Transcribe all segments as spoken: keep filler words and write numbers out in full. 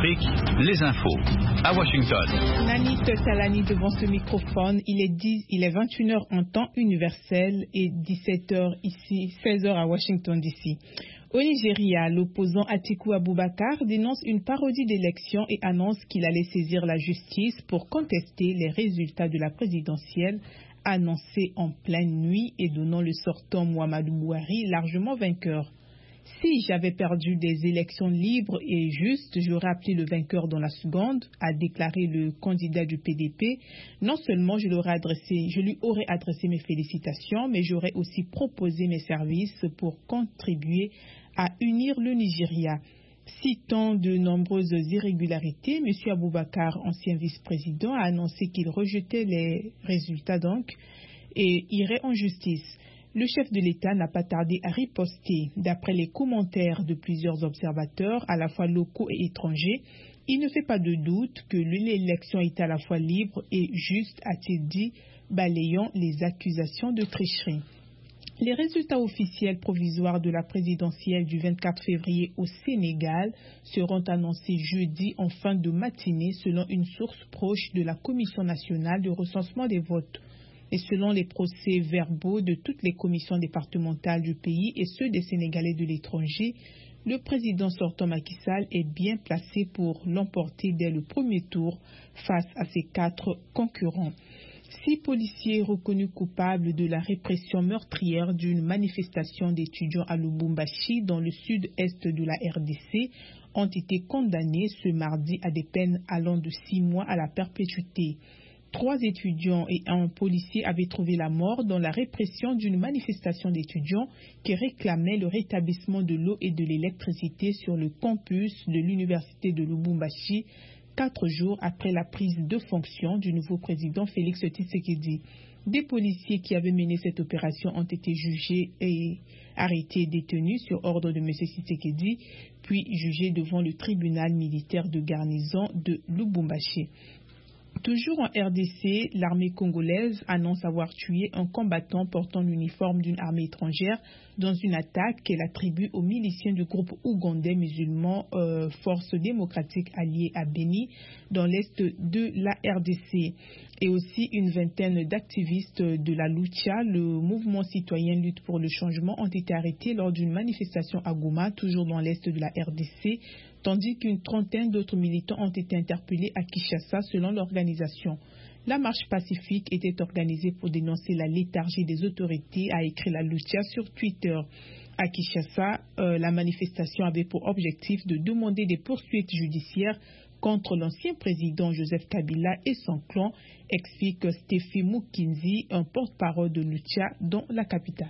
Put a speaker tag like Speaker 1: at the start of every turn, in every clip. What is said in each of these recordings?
Speaker 1: Afrique, les infos. À Washington.
Speaker 2: Nanit Talani devant ce microphone. Il est, dix, il est vingt et une heures en temps universel et dix-sept heures ici, seize heures à Washington D C. Au Nigeria, l'opposant Atiku Abubakar dénonce une parodie d'élection et annonce qu'il allait saisir la justice pour contester les résultats de la présidentielle annoncés en pleine nuit et donnant le sortant Muhammadu Buhari largement vainqueur. Si j'avais perdu des élections libres et justes, j'aurais appelé le vainqueur dans la seconde, a déclaré le candidat du P D P. Non seulement je, l'aurais adressé, je lui aurais adressé mes félicitations, mais j'aurais aussi proposé mes services pour contribuer à unir le Nigeria. Citant de nombreuses irrégularités, M. Abubakar, ancien vice-président, a annoncé qu'il rejetait les résultats donc et irait en justice. Le chef de l'État n'a pas tardé à riposter. D'après les commentaires de plusieurs observateurs, à la fois locaux et étrangers, il ne fait pas de doute que l'élection est à la fois libre et juste, a-t-il dit, balayant les accusations de tricherie. Les résultats officiels provisoires de la présidentielle du vingt-quatre février au Sénégal seront annoncés jeudi en fin de matinée selon une source proche de la Commission nationale de recensement des votes. Et selon les procès-verbaux de toutes les commissions départementales du pays et ceux des Sénégalais de l'étranger, le président sortant Macky Sall est bien placé pour l'emporter dès le premier tour face à ses quatre concurrents. Six policiers reconnus coupables de la répression meurtrière d'une manifestation d'étudiants à Lubumbashi dans le sud-est de la R D C ont été condamnés ce mardi à des peines allant de six mois à la perpétuité. Trois étudiants et un policier avaient trouvé la mort dans la répression d'une manifestation d'étudiants qui réclamait le rétablissement de l'eau et de l'électricité sur le campus de l'université de Lubumbashi, quatre jours après la prise de fonction du nouveau président Félix Tshisekedi. Des policiers qui avaient mené cette opération ont été jugés et arrêtés et détenus sur ordre de M. Tshisekedi, puis jugés devant le tribunal militaire de garnison de Lubumbashi. Toujours en R D C, l'armée congolaise annonce avoir tué un combattant portant l'uniforme d'une armée étrangère dans une attaque qu'elle attribue aux miliciens du groupe ougandais musulman euh, Force démocratique alliée à Béni dans l'est de la R D C. Et aussi une vingtaine d'activistes de la Lucha, le mouvement citoyen Lutte pour le changement, ont été arrêtés lors d'une manifestation à Goma, toujours dans l'est de la R D C, tandis qu'une trentaine d'autres militants ont été interpellés à Kinshasa selon l'organisation. La marche pacifique était organisée pour dénoncer la léthargie des autorités, a écrit la Lucha sur Twitter. À Kinshasa, euh, la manifestation avait pour objectif de demander des poursuites judiciaires contre l'ancien président Joseph Kabila et son clan, explique Stephy Mukinzi, un porte-parole de Lucha dans la capitale.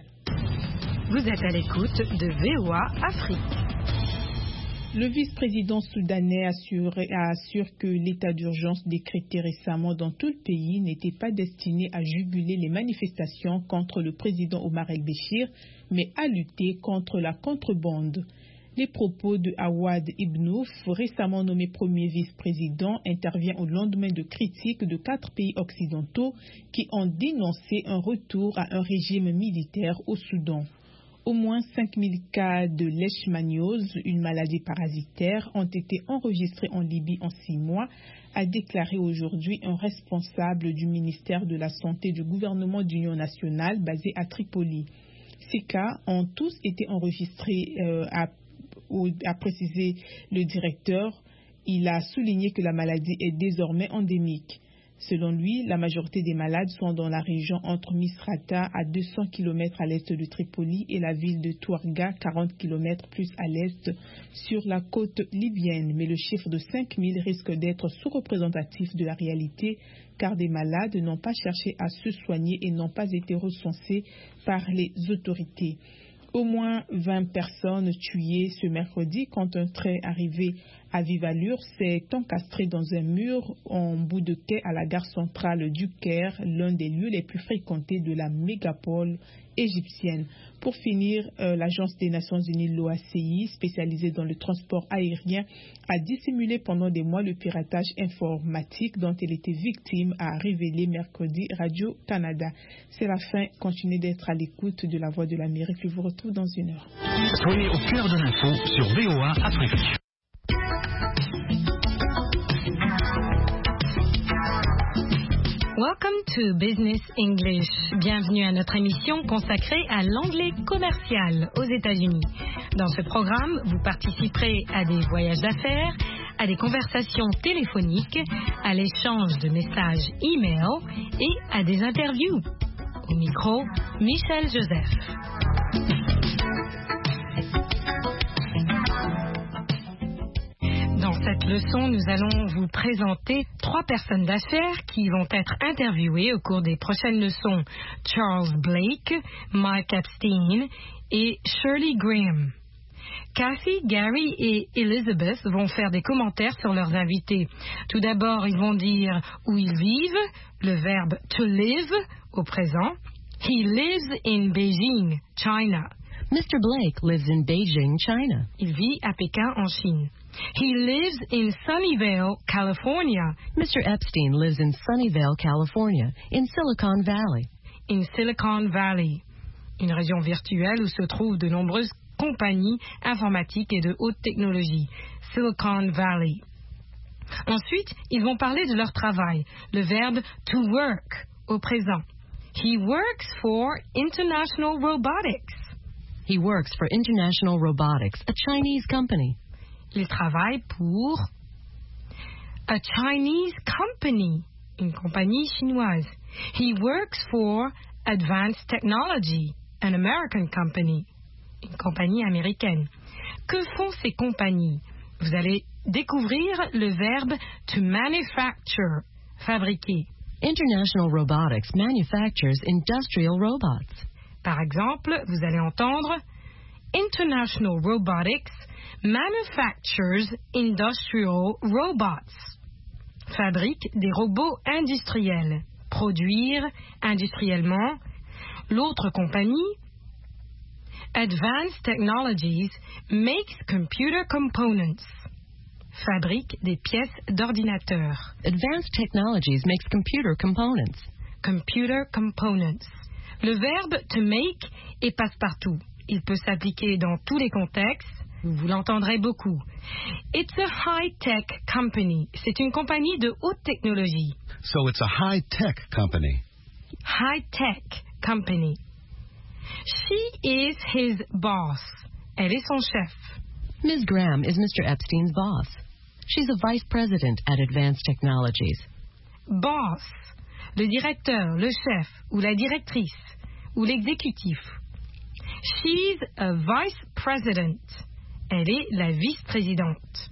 Speaker 3: Vous êtes à l'écoute de V O A Afrique.
Speaker 2: Le vice-président soudanais assure, assure que l'état d'urgence décrété récemment dans tout le pays n'était pas destiné à juguler les manifestations contre le président Omar el-Béchir, mais à lutter contre la contrebande. Les propos de Awad Ibnouf, récemment nommé premier vice-président, interviennent au lendemain de critiques de quatre pays occidentaux qui ont dénoncé un retour à un régime militaire au Soudan. Au moins cinq mille cas de leishmaniose, une maladie parasitaire, ont été enregistrés en Libye en six mois, a déclaré aujourd'hui un responsable du ministère de la Santé du gouvernement d'union nationale basé à Tripoli. Ces cas ont tous été enregistrés, euh, a, a précisé le directeur. Il a souligné que la maladie est désormais endémique. Selon lui, la majorité des malades sont dans la région entre Misrata, à deux cents kilomètres à l'est de Tripoli, et la ville de Touarga, quarante kilomètres plus à l'est, sur la côte libyenne. Mais le chiffre de cinq mille risque d'être sous-représentatif de la réalité, car des malades n'ont pas cherché à se soigner et n'ont pas été recensés par les autorités. Au moins vingt personnes tuées ce mercredi quand un train arrivé à vive allure s'est encastré dans un mur en bout de quai à la gare centrale du Caire, l'un des lieux les plus fréquentés de la mégapole égyptienne. Pour finir, euh, l'Agence des Nations Unies, l'O A C I, spécialisée dans le transport aérien, a dissimulé pendant des mois le piratage informatique dont elle était victime, a révélé mercredi Radio-Canada. C'est la fin. Continuez d'être à l'écoute de la Voix de l'Amérique. Je vous retrouve dans une heure.
Speaker 1: Soyez au cœur de l'info sur V O A Afrique.
Speaker 3: Welcome to Business English. Bienvenue à notre émission consacrée à l'anglais commercial aux États-Unis. Dans ce programme, vous participerez à des voyages d'affaires, à des conversations téléphoniques, à l'échange de messages e-mail et à des interviews. Au micro, Michel Joseph. Dans cette leçon, nous allons vous présenter trois personnes d'affaires qui vont être interviewées au cours des prochaines leçons. Charles Blake, Mike Epstein et Shirley Graham. Kathy, Gary et Elizabeth vont faire des commentaires sur leurs invités. Tout d'abord, ils vont dire où ils vivent, le verbe to live au présent. He lives in Beijing, China.
Speaker 4: Mister Blake lives in Beijing, China.
Speaker 3: Il vit à Pékin, en Chine. He lives in Sunnyvale, California.
Speaker 4: Mister Epstein lives in Sunnyvale, California, in Silicon Valley.
Speaker 3: In Silicon Valley, une région virtuelle où se trouvent de nombreuses compagnies informatiques et de haute technologie. Silicon Valley. Ensuite, ils vont parler de leur travail, le verbe to work au présent. He works for International Robotics.
Speaker 4: He works for International Robotics, a Chinese company.
Speaker 3: Il travaille pour a Chinese company, une compagnie chinoise. He works for Advanced Technology, an American company, une compagnie américaine. Que font ces compagnies? Vous allez découvrir le verbe to manufacture, fabriquer.
Speaker 4: International Robotics manufactures industrial robots.
Speaker 3: Par exemple, vous allez entendre International Robotics manufactures industrial robots. Fabrique des robots industriels. Produire industriellement. L'autre compagnie, Advanced Technologies, makes computer components. Fabrique des pièces d'ordinateur.
Speaker 4: Advanced Technologies makes computer components.
Speaker 3: Computer components. Le verbe to make est passe-partout. Il peut s'appliquer dans tous les contextes. Vous l'entendrez beaucoup. It's a high-tech company. C'est une compagnie de haute technologie.
Speaker 1: So it's a high-tech company.
Speaker 3: High-tech company. She is his boss. Elle est son chef.
Speaker 4: Miz Graham is Mister Epstein's boss. She's a vice president at Advanced Technologies.
Speaker 3: Boss, le directeur, le chef, ou la directrice, ou l'exécutif. She's a vice president. Elle est la vice-présidente.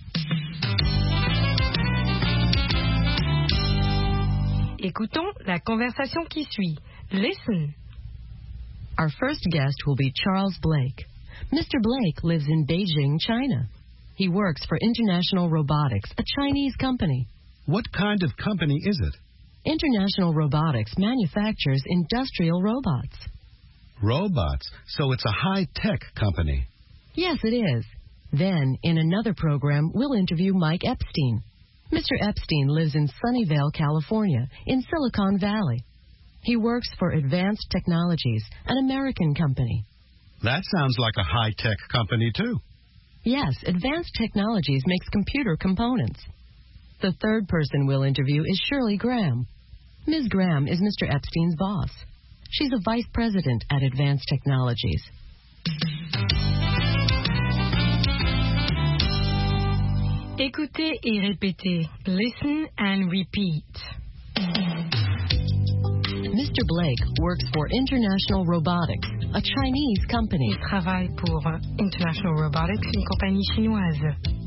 Speaker 3: Écoutons la conversation qui suit. Listen.
Speaker 4: Our first guest will be Charles Blake. Mister Blake lives in Beijing, China. He works for International Robotics, a Chinese company.
Speaker 1: What kind of company is it?
Speaker 4: International Robotics manufactures industrial robots.
Speaker 1: Robots. So it's a high-tech company.
Speaker 4: Yes, it is. Then, in another program, we'll interview Mike Epstein. Mister Epstein lives in Sunnyvale, California, in Silicon Valley. He works for Advanced Technologies, an American company.
Speaker 1: That sounds like a high-tech company, too.
Speaker 4: Yes, Advanced Technologies makes computer components. The third person we'll interview is Shirley Graham. Miz Graham is Mister Epstein's boss. She's a vice president at Advanced Technologies.
Speaker 3: Écoutez et répétez. Listen and repeat.
Speaker 4: Mister Blake works for International Robotics, a Chinese company.
Speaker 3: Il travaille pour International Robotics, une compagnie chinoise.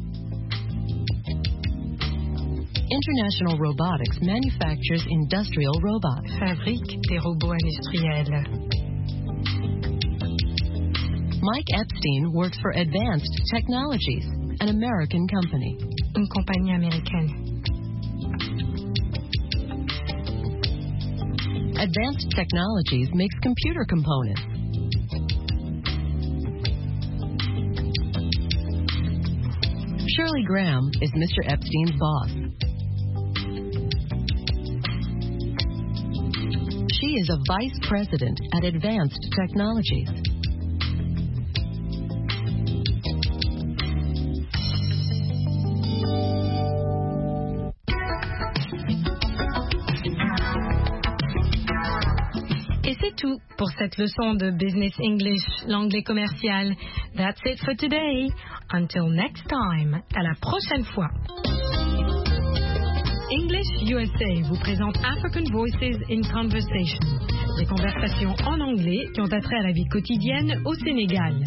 Speaker 4: International Robotics manufactures industrial robots.
Speaker 3: Fabrique des robots industriels.
Speaker 4: Mike Epstein works for Advanced Technologies, an American company.
Speaker 3: Une compagnie américaine.
Speaker 4: Advanced Technologies makes computer components. Shirley Graham is Mister Epstein's boss. She is a vice president at Advanced Technologies.
Speaker 3: tout pour cette leçon de Business English, l'anglais commercial. That's it for today. Until next time. À la prochaine fois. English U S A vous présente African Voices in Conversation. Des conversations en anglais qui ont attrait à la vie quotidienne au Sénégal.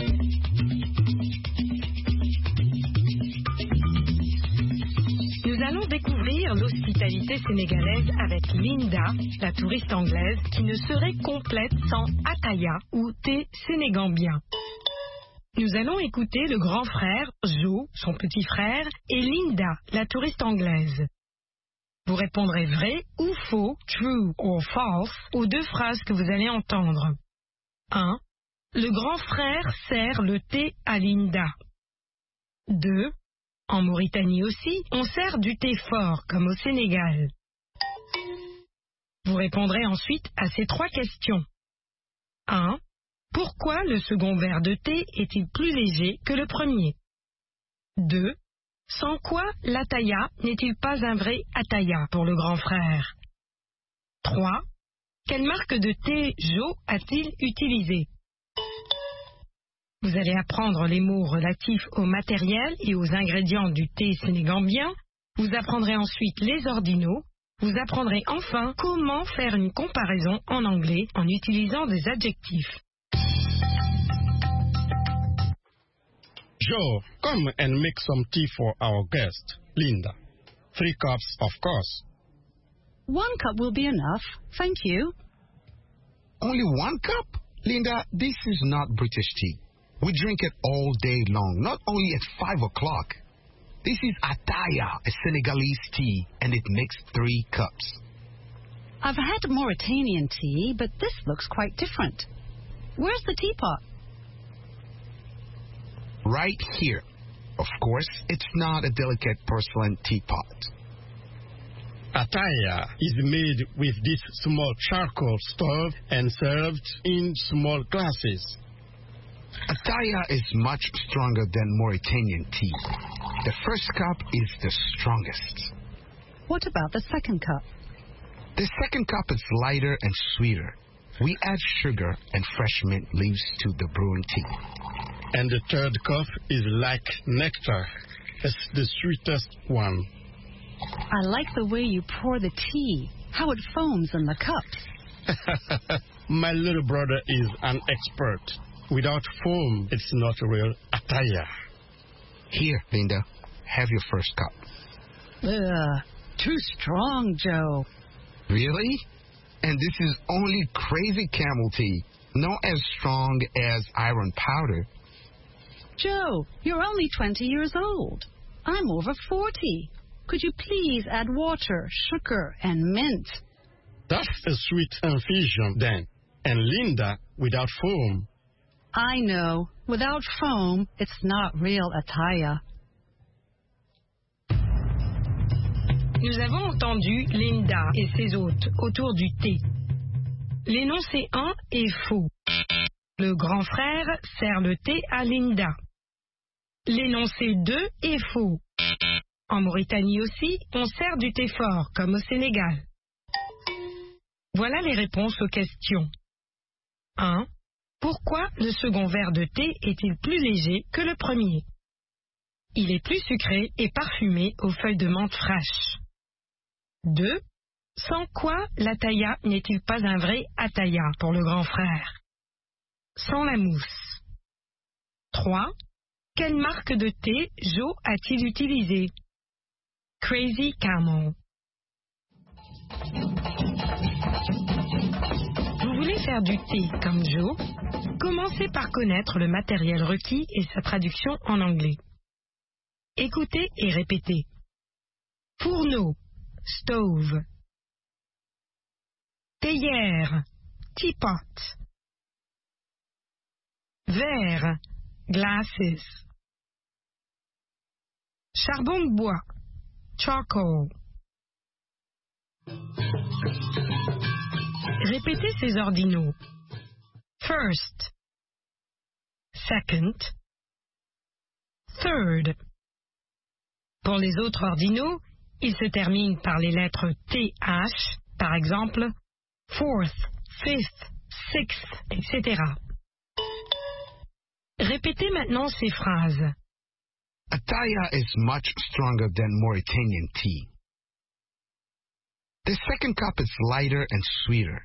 Speaker 3: Nous allons découvrir l'hospitalité sénégalaise avec Linda, la touriste anglaise, qui ne serait complète sans ataya ou thé sénégambien. Nous allons écouter le grand frère, Joe, son petit frère, et Linda, la touriste anglaise. Vous répondrez vrai ou faux, true or false, aux deux phrases que vous allez entendre. un. Le grand frère sert le thé à Linda. deux. En Mauritanie aussi, on sert du thé fort, comme au Sénégal. Vous répondrez ensuite à ces trois questions. un. Pourquoi le second verre de thé est-il plus léger que le premier? deux. Sans quoi l'ataya n'est-il pas un vrai ataya pour le grand frère? trois. Quelle marque de thé Joe a-t-il utilisé? Vous allez apprendre les mots relatifs au matériel et aux ingrédients du thé sénégambien. Vous apprendrez ensuite les ordinaux. Vous apprendrez enfin comment faire une comparaison en anglais en utilisant des adjectifs.
Speaker 5: Joe, come and make some tea for our guest, Linda. Three cups, of course.
Speaker 6: One cup will be enough. Thank you.
Speaker 1: Only one cup? Linda, this is not British tea. We drink it all day long, not only at five o'clock. This is ataya, a Senegalese tea, and it makes three cups.
Speaker 6: I've had Mauritanian tea, but this looks quite different. Where's the teapot?
Speaker 1: Right here. Of course, it's not a delicate porcelain teapot.
Speaker 5: Ataya is made with this small charcoal stove and served in small glasses.
Speaker 1: Ataya is much stronger than Mauritanian tea. The first cup is the strongest.
Speaker 6: What about the second cup?
Speaker 1: The second cup is lighter and sweeter. We add sugar and fresh mint leaves to the brewing tea.
Speaker 5: And the third cup is like nectar. It's the sweetest one.
Speaker 6: I like the way you pour the tea, how it foams in the cups.
Speaker 5: My little brother is an expert. Without foam, it's not real ataya.
Speaker 1: Here, Linda, have your first cup.
Speaker 6: Ugh, too strong, Joe.
Speaker 1: Really? And this is only crazy camel tea, not as strong as iron powder.
Speaker 6: Joe, you're only twenty years old. I'm over forty. Could you please add water, sugar, and mint?
Speaker 5: That's a sweet infusion, then. And Linda, without foam.
Speaker 6: I know. Without foam, it's not real ataya.
Speaker 3: Nous avons entendu Linda et ses hôtes autour du thé. L'énoncé un est faux. Le grand frère sert le thé à Linda. L'énoncé deux est faux. En Mauritanie aussi, on sert du thé fort, comme au Sénégal. Voilà les réponses aux questions. un. Pourquoi le second verre de thé est-il plus léger que le premier? Il est plus sucré et parfumé aux feuilles de menthe fraîches. deux. Sans quoi l'ataya n'est-il pas un vrai ataya pour le grand frère? Sans la mousse. trois. Quelle marque de thé Joe a-t-il utilisé? Crazy Camel. Vous voulez faire du thé comme Joe? Commencez par connaître le matériel requis et sa traduction en anglais. Écoutez et répétez. Fourneau, stove. Théière, teapot. Verre, glasses. Charbon de bois, charcoal. Répétez ces ordinaux. First, second, third. Pour les autres ordinaux, ils se terminent par les lettres T H, par exemple, fourth, fifth, sixth, et cetera. Répétez maintenant ces phrases.
Speaker 1: Ataya is much stronger than Mauritanian tea. The second cup is lighter and sweeter.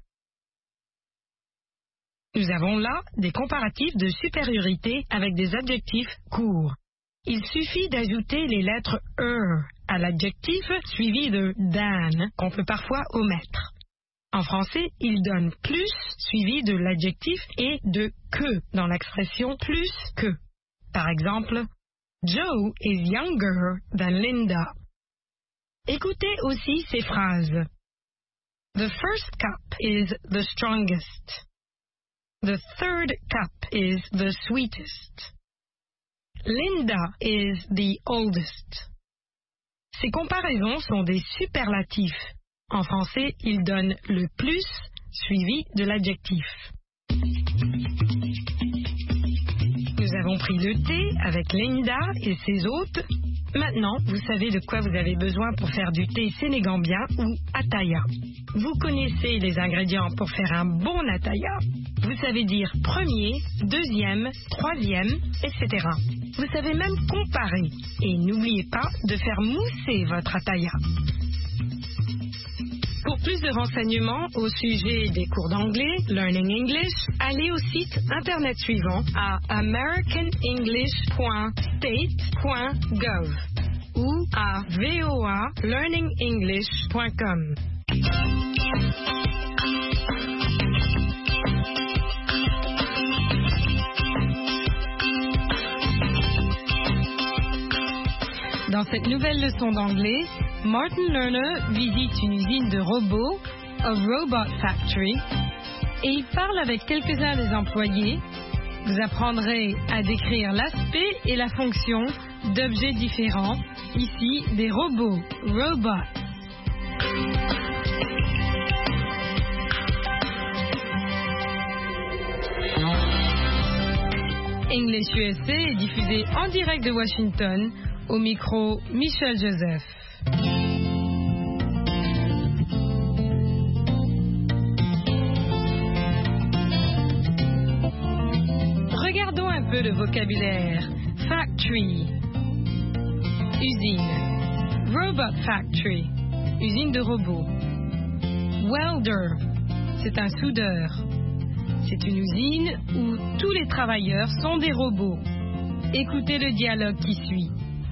Speaker 3: Nous avons là des comparatifs de supériorité avec des adjectifs courts. Il suffit d'ajouter les lettres er à l'adjectif suivi de dan, qu'on peut parfois omettre. En français, il donne plus suivi de l'adjectif et de que dans l'expression plus que. Par exemple, Joe is younger than Linda. Écoutez aussi ces phrases. The first cup is the strongest. The third cup is the sweetest. Linda is the oldest. Ces comparaisons sont des superlatifs. En français, ils donnent le plus suivi de l'adjectif. Nous avons pris le thé avec Linda et ses hôtes. Maintenant, vous savez de quoi vous avez besoin pour faire du thé sénégambien ou ataya. Vous connaissez les ingrédients pour faire un bon ataya. Vous savez dire premier, deuxième, troisième, et cetera. Vous savez même comparer. Et n'oubliez pas de faire mousser votre ataya. Pour plus de renseignements au sujet des cours d'anglais, Learning English, allez au site internet suivant à american english point state point gov ou à voa learning english point com. Dans cette nouvelle leçon d'anglais, Martin Lerner visite une usine de robots, a Robot Factory, et il parle avec quelques-uns des employés. Vous apprendrez à décrire l'aspect et la fonction d'objets différents, ici des robots, robots. English U S A est diffusé en direct de Washington, au micro Michel Joseph. Regardons un peu le vocabulaire. Factory, usine. Robot factory, usine de robots. Welder, c'est un soudeur. C'est une usine où tous les travailleurs sont des robots. Écoutez le dialogue qui suit.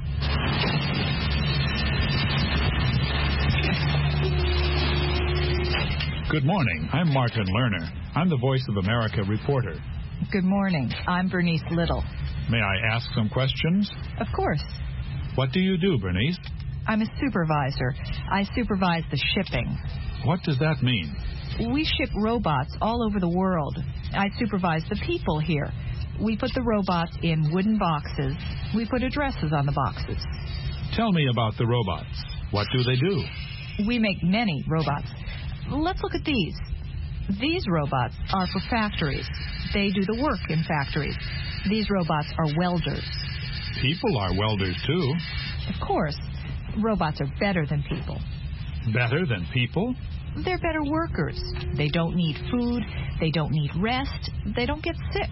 Speaker 7: Good morning. I'm Martin Lerner. I'm the Voice of America reporter.
Speaker 8: Good morning. I'm Bernice Little.
Speaker 7: May I ask some questions?
Speaker 8: Of course.
Speaker 7: What do you do, Bernice?
Speaker 8: I'm a supervisor. I supervise the shipping.
Speaker 7: What does that mean?
Speaker 8: We ship robots all over the world. I supervise the people here. We put the robots in wooden boxes. We put addresses on the boxes.
Speaker 7: Tell me about the robots. What do they do?
Speaker 8: We make many robots. Let's look at these. These robots are for factories. They do the work in factories. These robots are welders.
Speaker 7: People are welders, too.
Speaker 8: Of course. Robots are better than people.
Speaker 7: Better than people?
Speaker 8: They're better workers. They don't need food. They don't need rest. They don't get sick.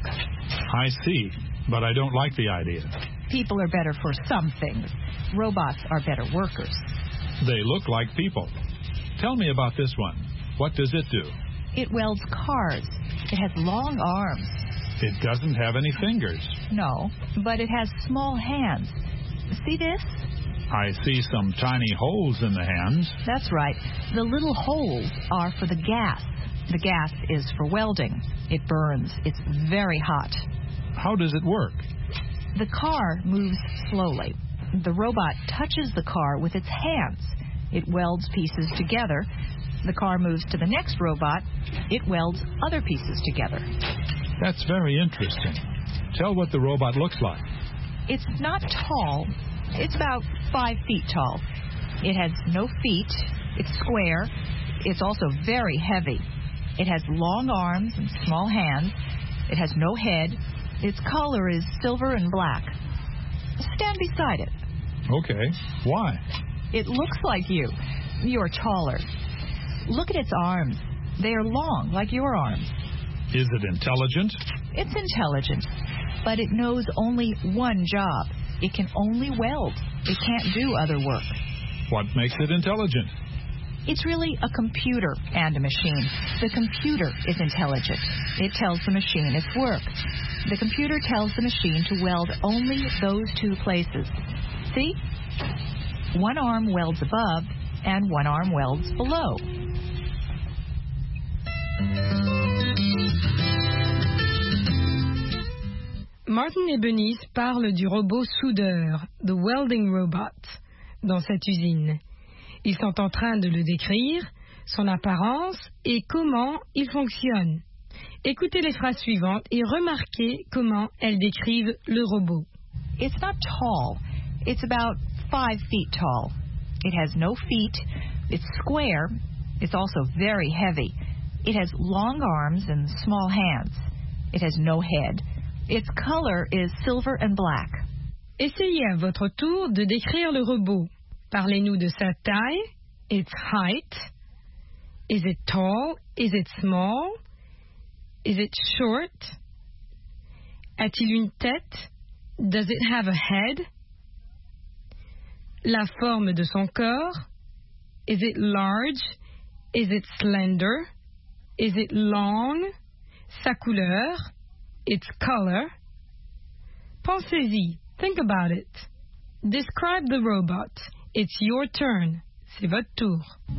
Speaker 7: I see, but I don't like the idea.
Speaker 8: People are better for some things. Robots are better workers.
Speaker 7: They look like people. Tell me about this one. What does it do?
Speaker 8: It welds cars. It has long arms.
Speaker 7: It doesn't have any fingers.
Speaker 8: No, but it has small hands. See this?
Speaker 7: I see some tiny holes in the hands.
Speaker 8: That's right. The little holes are for the gas. The gas is for welding. It burns. It's very hot.
Speaker 7: How does it work?
Speaker 8: The car moves slowly. The robot touches the car with its hands. It welds pieces together. The car moves to the next robot. It welds other pieces together.
Speaker 7: That's very interesting. Tell what the robot looks like.
Speaker 8: It's not tall. It's about five feet tall. It has no feet. It's square. It's also very heavy. It has long arms and small hands. It has no head. Its color is silver and black. Stand beside it.
Speaker 7: Okay. Why?
Speaker 8: It looks like you. You're taller. Look at its arms. They are long, like your arms.
Speaker 7: Is it intelligent?
Speaker 8: It's intelligent, but it knows only one job. It can only weld. It can't do other work.
Speaker 7: What makes it intelligent?
Speaker 8: It's really a computer and a machine. The computer is intelligent. It tells the machine its work. The computer tells the machine to weld only those two places. See? One arm welds above, and one arm welds below.
Speaker 3: Martin et Benice parlent du robot soudeur, the welding robot, dans cette usine. Ils sont en train de le décrire, son apparence et comment il fonctionne. Écoutez les phrases suivantes et remarquez comment elles décrivent le robot.
Speaker 8: It's not tall. It's about five feet tall. It has no feet. It's square. It's also very heavy. It has long arms and small hands. It has no head. Its color is silver and black.
Speaker 3: Essayez à votre tour de décrire le robot. Parlez-nous de sa taille, its height. Is it tall? Is it small? Is it short? A-t-il une tête? Does it have a head? La forme de son corps? Is it large? Is it slender? Is it long? Sa couleur? Its color? Pensez-y. Think about it. Describe the robot. It's your turn. C'est votre tour.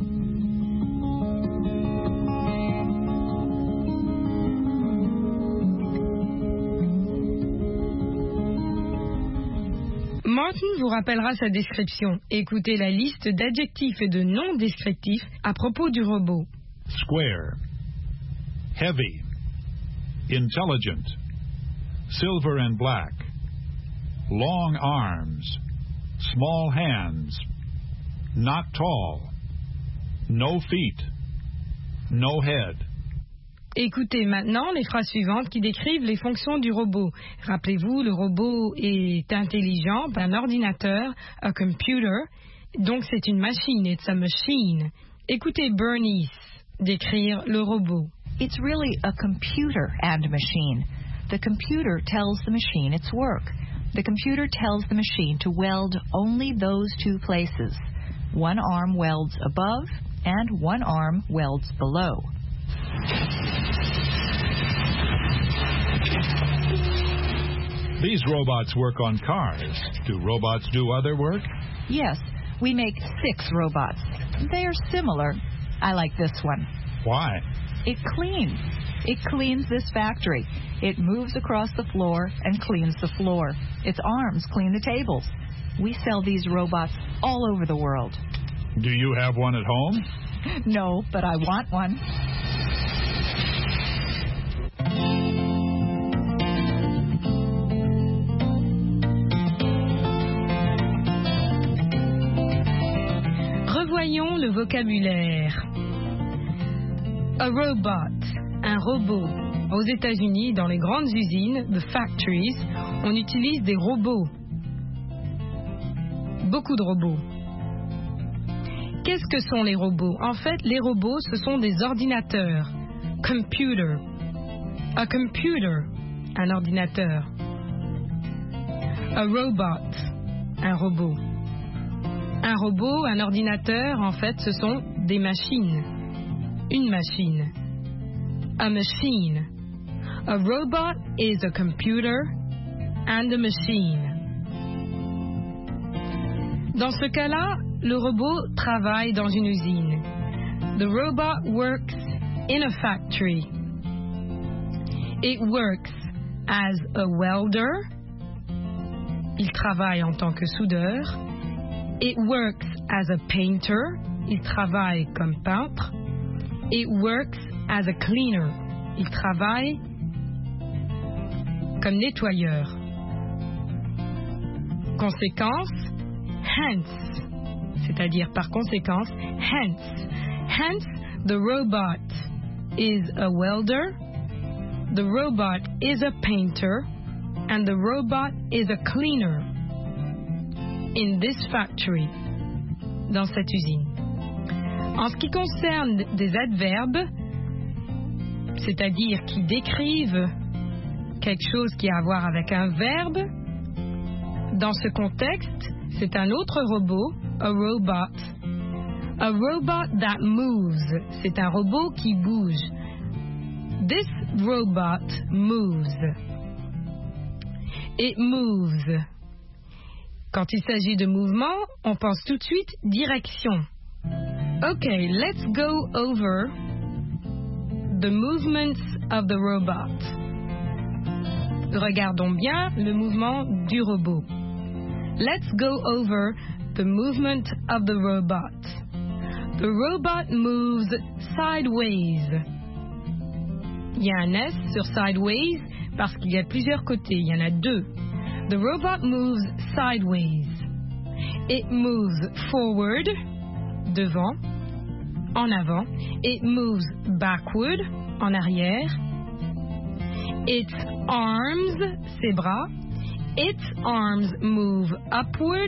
Speaker 3: Martin vous rappellera sa description. Écoutez la liste d'adjectifs et de noms descriptifs à propos du robot.
Speaker 7: Square. Heavy. Intelligent. Silver and black. Long arms. Small hands. Not tall. No feet. No head.
Speaker 3: Écoutez maintenant les phrases suivantes qui décrivent les fonctions du robot. Rappelez-vous, le robot est intelligent, un ordinateur, a computer, donc c'est une machine, it's a machine. Écoutez Bernice décrire le robot.
Speaker 8: It's really a computer and a machine. The computer tells the machine its work. The computer tells the machine to weld only those two places. One arm welds above and one arm welds below.
Speaker 7: These robots work on cars. Do robots do other work?
Speaker 8: Yes, we make six robots. They are similar. I like this one.
Speaker 7: Why?
Speaker 8: It cleans. It cleans this factory. It moves across the floor and cleans the floor. Its arms clean the tables. We sell these robots all over the world.
Speaker 7: Do you have one at home?
Speaker 8: No, but I want one.
Speaker 3: Revoyons le vocabulaire. A robot, un robot. Aux États-Unis, dans les grandes usines, the factories, on utilise des robots. Beaucoup de robots. Qu'est-ce que sont les robots? En fait, les robots, ce sont des ordinateurs. Computer. A computer, un ordinateur. A robot, un robot. Un robot, un ordinateur, en fait, ce sont des machines. Une machine. A machine. A robot is a computer and a machine. Dans ce cas-là, le robot travaille dans une usine. The robot works in a factory. It works as a welder. Il travaille en tant que soudeur. It works as a painter. Il travaille comme peintre. It works as a cleaner. Il travaille comme nettoyeur. Conséquence, hence, c'est-à-dire par conséquence, hence. Hence, the robot is a welder, the robot is a painter, and the robot is a cleaner in this factory, dans cette usine. En ce qui concerne des adverbes, c'est-à-dire qui décrivent quelque chose qui a à voir avec un verbe. Dans ce contexte, c'est un autre robot, a robot. A robot that moves, c'est un robot qui bouge. This robot moves. It moves. Quand il s'agit de mouvement, on pense tout de suite direction. Okay, let's go over the movements of the robot. Regardons bien le mouvement du robot. Let's go over the movement of the robot. The robot moves sideways. Il y a un S sur sideways parce qu'il y a plusieurs côtés. Il y en a deux. The robot moves sideways. It moves forward, devant, en avant. It moves backward, en arrière. Its arms, ses bras. Its arms move upward,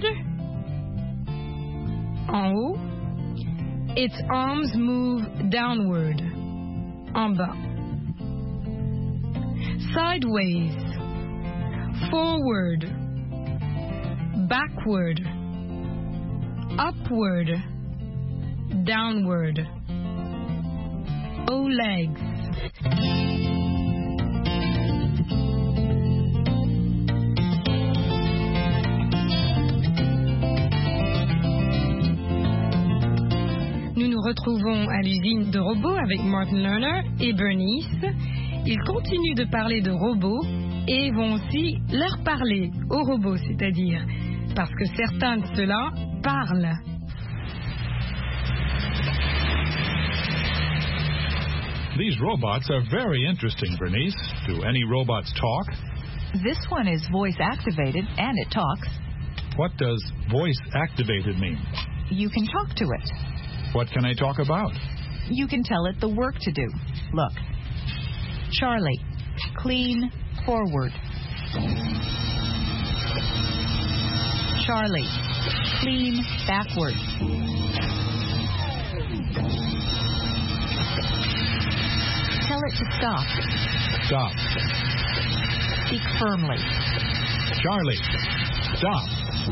Speaker 3: en haut. Its arms move downward, en bas. Sideways, forward, backward, upward, downward. No legs. Nous nous retrouvons à l'usine de robots avec Martin Lerner et Bernice. Ils continuent de parler de robots et vont aussi leur parler aux robots, c'est-à-dire parce que certains de ceux-là parlent.
Speaker 7: These robots are very interesting, Bernice. Do any robots talk?
Speaker 8: This one is voice activated and it talks.
Speaker 7: What does voice activated mean?
Speaker 8: You can talk to it.
Speaker 7: What can I talk about?
Speaker 8: You can tell it the work to do. Look. Charlie, clean forward. Charlie, clean backward. Tell it to stop.
Speaker 7: Stop.
Speaker 8: Speak firmly.
Speaker 7: Charlie, stop.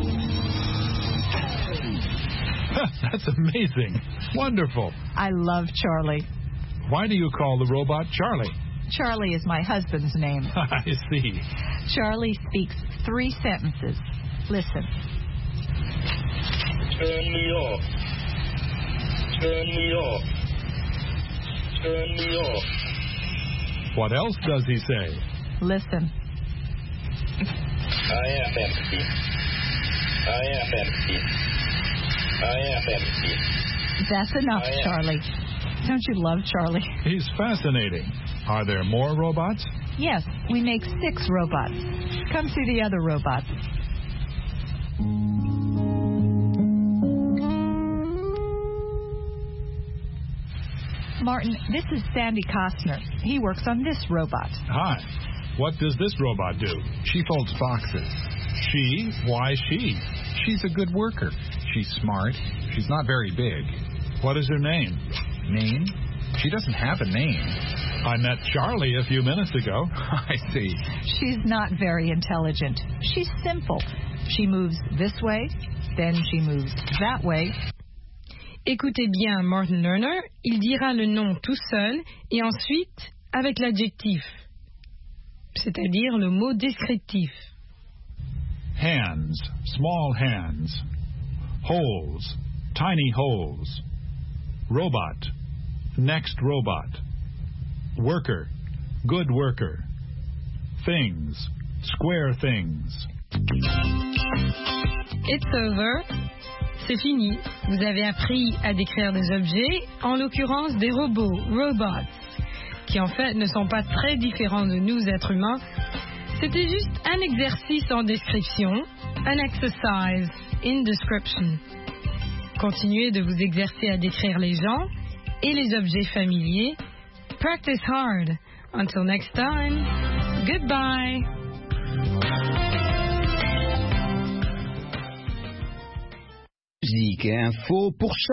Speaker 7: That's amazing. Wonderful.
Speaker 8: I love Charlie.
Speaker 7: Why do you call the robot Charlie?
Speaker 8: Charlie is my husband's name.
Speaker 7: I see.
Speaker 8: Charlie speaks three sentences. Listen.
Speaker 9: Turn me off. Turn me off. Turn me off.
Speaker 7: What else does he say?
Speaker 8: Listen.
Speaker 9: I am empty. I am empty. I am empty.
Speaker 8: That's enough, Charlie. Don't you love Charlie?
Speaker 7: He's fascinating. Are there more robots?
Speaker 8: Yes, we make six robots. Come see the other robots. Martin, this is Sandy Costner. He works on this robot.
Speaker 7: Hi. What does this robot do?
Speaker 10: She folds boxes.
Speaker 7: She? Why she?
Speaker 10: She's a good worker. She's smart. She's not very big.
Speaker 7: What is her name?
Speaker 10: Name? She doesn't have a name.
Speaker 7: I met Charlie a few minutes ago.
Speaker 10: I see.
Speaker 8: She's not very intelligent. She's simple. She moves this way, then she moves that way.
Speaker 3: Écoutez bien Martin Lerner, il dira le nom tout seul et ensuite avec l'adjectif, c'est-à-dire le mot descriptif.
Speaker 7: Hands, small hands. Holes, tiny holes. Robot, next robot. Worker, good worker. Things, square things. It's over. C'est fini. Vous avez appris à décrire des objets, en l'occurrence des robots, robots, qui en fait ne sont pas très différents de nous êtres humains. C'était juste un exercice en description, un exercise in description. Continuez de vous exercer à décrire les gens et les objets familiers. Practice hard. Until next time, goodbye.
Speaker 1: Musique et info pour